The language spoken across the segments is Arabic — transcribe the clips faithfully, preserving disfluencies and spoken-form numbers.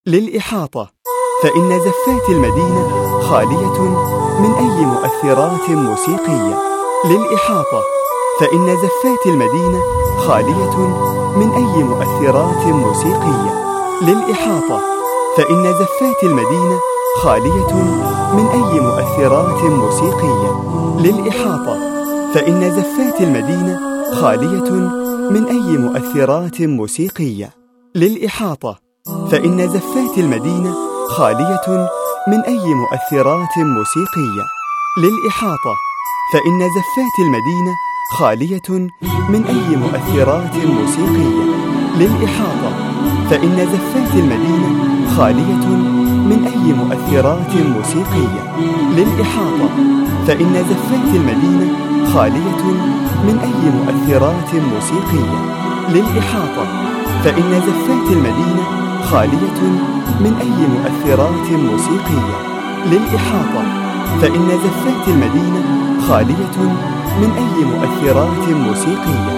للإحاطة، فإن زفات المدينة خالية من أي مؤثرات موسيقية. للإحاطة، فإن زفات المدينة خالية من أي مؤثرات موسيقية. للإحاطة، فإن زفات المدينة خالية من أي مؤثرات موسيقية. للإحاطة، فإن زفات المدينة خالية من أي مؤثرات موسيقية. للإحاطة، فإن زفات المدينة خالية من أي مؤثرات موسيقية. للإحاطة، فإن زفات المدينة خالية من أي مؤثرات موسيقية. للإحاطة، فإن زفات المدينة خالية من أي مؤثرات موسيقية. للإحاطة، فإن زفات المدينة خالية من أي مؤثرات موسيقية. للإحاطة، فإن زفات المدينة خالية من أي مؤثرات موسيقية. للإحاطة، فإن زفات المدينة خالية من أي مؤثرات موسيقية.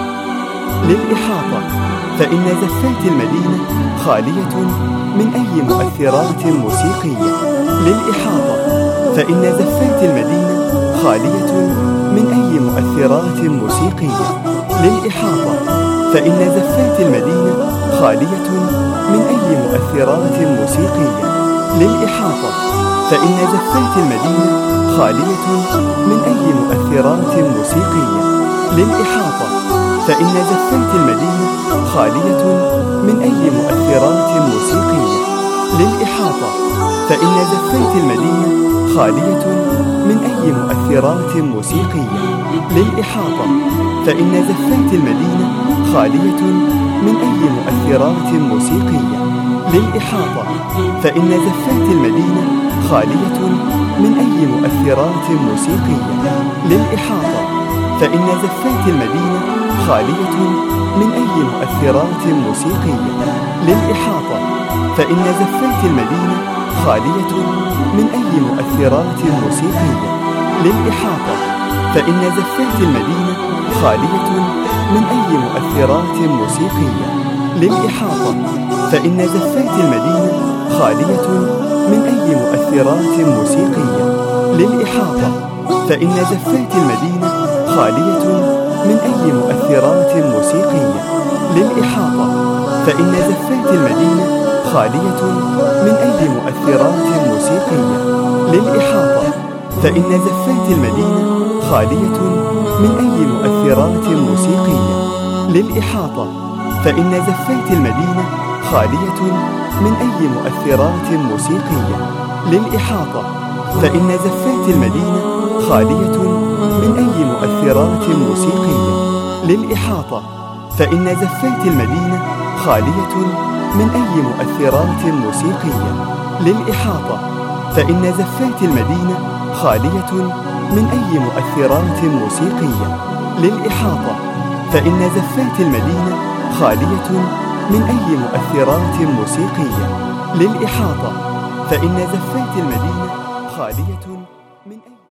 للإحاطة، فإن زفات المدينة خالية من أي مؤثرات موسيقية. للإحاطة، فإن زفات المدينة خالية من أي مؤثرات موسيقية. للإحاطة، فإن زفات المدينة خالية من أي مؤثرات موسيقية. للإحاطة، فإن زفات المدينة خالية من أي مؤثرات موسيقية. للإحاطة، فإن زفات المدينة خالية من أي مؤثرات موسيقية. للإحاطة، فإن زفات المدينة خالية من أي مؤثرات موسيقية. للإحاطة، فإن زفات المدينة خالية من أي مؤثرات موسيقية. للإحاطة، فإن زفات المدينة خالية من أي مؤثرات موسيقية. للإحاطة، فإن زفات المدينة خالية من أي مؤثرات موسيقية. للإحاطة، فإن زفات المدينة خالية من أي مؤثرات موسيقية. للإحاطة، فإن زفات المدينة خالية من أي مؤثرات موسيقية. للإحاطة، فإن زفات المدينة خالية من أي مؤثرات موسيقية. للإحاطة، فإن زفات المدينة خالية من أي مؤثرات موسيقية. للإحاطة، فإن زفات المدينة خالية من أي مؤثرات موسيقية. للإحاطة، فإن زفات المدينة خالية من أي مؤثرات موسيقية. للإحاطة، فإن زفات المدينة خالية من أي مؤثرات موسيقية. للإحاطة، فإن زفات المدينة خالية من أي مؤثرات موسيقية. للإحاطة، فإن زفات المدينة خالية من أي مؤثرات موسيقية. للإحاطة، فإن زفات المدينة خالية من أي مؤثرات موسيقية. للإحاطة، فإن زفات المدينة خالية من أي مؤثرات موسيقية. للإحاطة، فإن زفات المدينة خالية